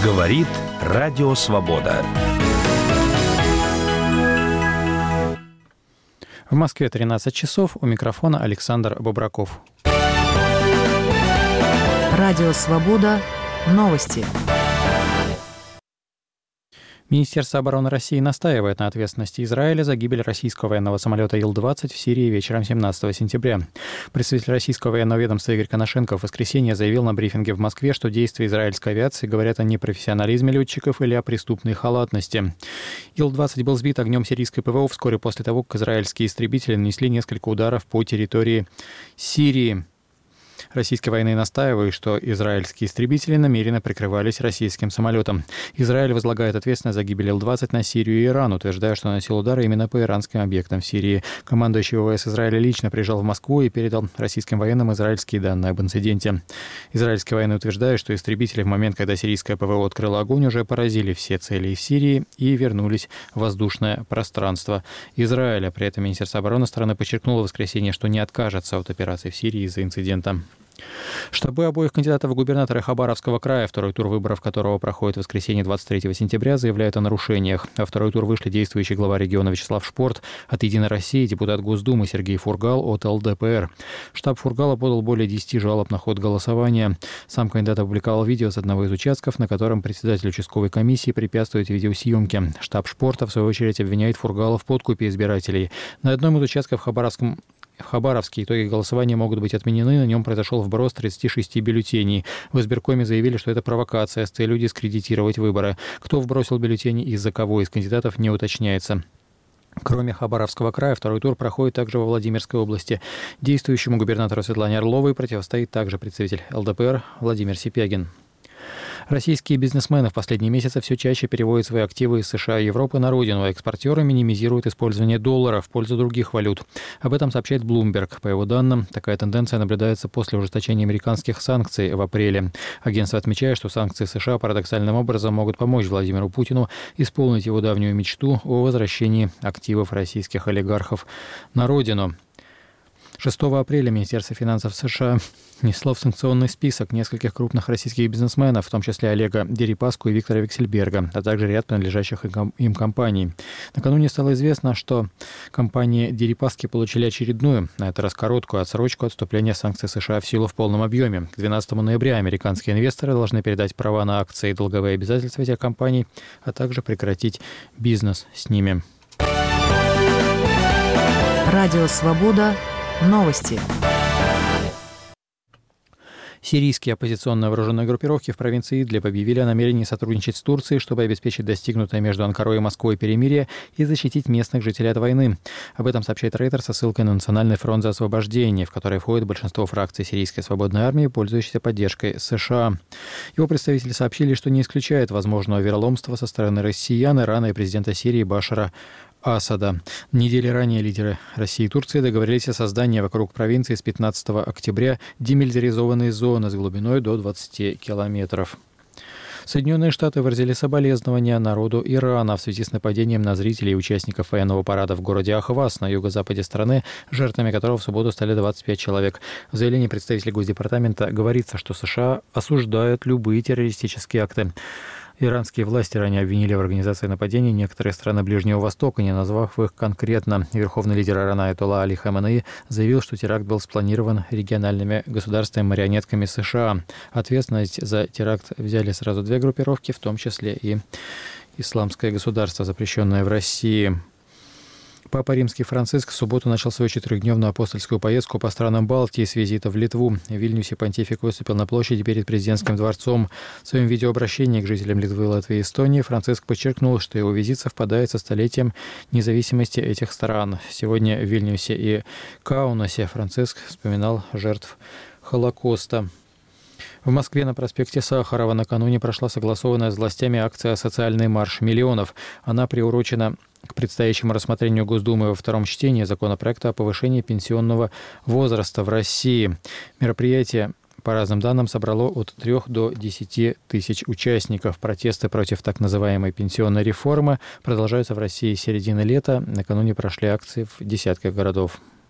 Говорит Радио Свобода. В Москве 13 часов. У микрофона Александр Бобраков. Радио Свобода. Новости. Министерство обороны России настаивает на ответственности Израиля за гибель российского военного самолета Ил-20 в Сирии вечером 17 сентября. Представитель российского военного ведомства Игорь Коношенко в воскресенье заявил на брифинге в Москве, что действия израильской авиации говорят о непрофессионализме летчиков или о преступной халатности. Ил-20 был сбит огнем сирийской ПВО вскоре после того, как израильские истребители нанесли несколько ударов по территории Сирии. Российские военные настаивают, что израильские истребители намеренно прикрывались российским самолетом. Израиль возлагает ответственность за гибель Ил-20 на Сирию и Иран, утверждая, что наносил удары именно по иранским объектам в Сирии. Командующий ВВС Израиля лично приезжал в Москву и передал российским военным израильские данные об инциденте. Израильские военные утверждают, что истребители в момент, когда сирийское ПВО открыло огонь, уже поразили все цели в Сирии и вернулись в воздушное пространство Израиля. При этом Министерство обороны страны подчеркнуло в воскресенье, что не откажется от операции в Сирии из-за инцидента. Штабы обоих кандидатов в губернаторы Хабаровского края, второй тур выборов которого проходит в воскресенье 23 сентября, заявляют о нарушениях. Во второй тур вышли действующий глава региона Вячеслав Шпорт от «Единой России», депутат Госдумы Сергей Фургал от ЛДПР. Штаб Фургала подал более 10 жалоб на ход голосования. Сам кандидат опубликовал видео с одного из участков, на котором председатель участковой комиссии препятствует видеосъемке. Штаб Шпорта, в свою очередь, обвиняет Фургала в подкупе избирателей. На одном из участков в Хабаровске итоги голосования могут быть отменены, на нем произошел вброс 36 бюллетеней. В избиркоме заявили, что это провокация с целью дискредитировать выборы. Кто вбросил бюллетени и из-за кого из кандидатов не уточняется. Кроме Хабаровского края, второй тур проходит также во Владимирской области. Действующему губернатору Светлане Орловой противостоит также представитель ЛДПР Владимир Сипягин. Российские бизнесмены в последние месяцы все чаще переводят свои активы из США и Европы на родину, а экспортеры минимизируют использование доллара в пользу других валют. Об этом сообщает Bloomberg. По его данным, такая тенденция наблюдается после ужесточения американских санкций в апреле. Агентство отмечает, что санкции США парадоксальным образом могут помочь Владимиру Путину исполнить его давнюю мечту о возвращении активов российских олигархов на родину. 6 апреля Министерство финансов США внесло в санкционный список нескольких крупных российских бизнесменов, в том числе Олега Дерипаску и Виктора Вексельберга, а также ряд принадлежащих им компаний. Накануне стало известно, что компании Дерипаски получили очередную, на этот раз короткую отсрочку от вступления санкций США в силу в полном объеме. К 12 ноября американские инвесторы должны передать права на акции и долговые обязательства этих компаний, а также прекратить бизнес с ними. Радио Свобода. Новости. Сирийские оппозиционные вооруженные группировки в провинции Идлиб объявили о намерении сотрудничать с Турцией, чтобы обеспечить достигнутое между Анкарой и Москвой перемирие и защитить местных жителей от войны. Об этом сообщает Рейтер со ссылкой на Национальный фронт за освобождение, в который входит большинство фракций Сирийской свободной армии, пользующейся поддержкой США. Его представители сообщили, что не исключают возможного вероломства со стороны россиян, Ирана и президента Сирии Башара Асада. Недели ранее лидеры России и Турции договорились о создании вокруг провинции с 15 октября демилитаризованной зоны с глубиной до 20 километров. Соединенные Штаты выразили соболезнования народу Ирана в связи с нападением на зрителей и участников военного парада в городе Ахваз на юго-западе страны, жертвами которого в субботу стали 25 человек. В заявлении представителей Госдепартамента говорится, что США осуждают любые террористические акты. Иранские власти ранее обвинили в организации нападений некоторые страны Ближнего Востока, не назвав их конкретно. Верховный лидер Ирана Аятолла Али Хаменеи заявил, что теракт был спланирован региональными государствами-марионетками США. Ответственность за теракт взяли сразу две группировки, в том числе и Исламское государство, запрещенное в России. Папа Римский Франциск в субботу начал свою 4-дневную апостольскую поездку по странам Балтии с визита в Литву. В Вильнюсе понтифик выступил на площади перед президентским дворцом. В своем видеообращении к жителям Литвы, Латвии и Эстонии Франциск подчеркнул, что его визит совпадает со столетием независимости этих стран. Сегодня в Вильнюсе и Каунасе Франциск вспоминал жертв Холокоста. В Москве на проспекте Сахарова накануне прошла согласованная с властями акция «Социальный марш миллионов». Она приурочена к предстоящему рассмотрению Госдумы во втором чтении законопроекта о повышении пенсионного возраста в России. Мероприятие, по разным данным, собрало от 3 до 10 тысяч участников. Протесты против так называемой пенсионной реформы продолжаются в России с середины лета. Накануне прошли акции в десятках городов.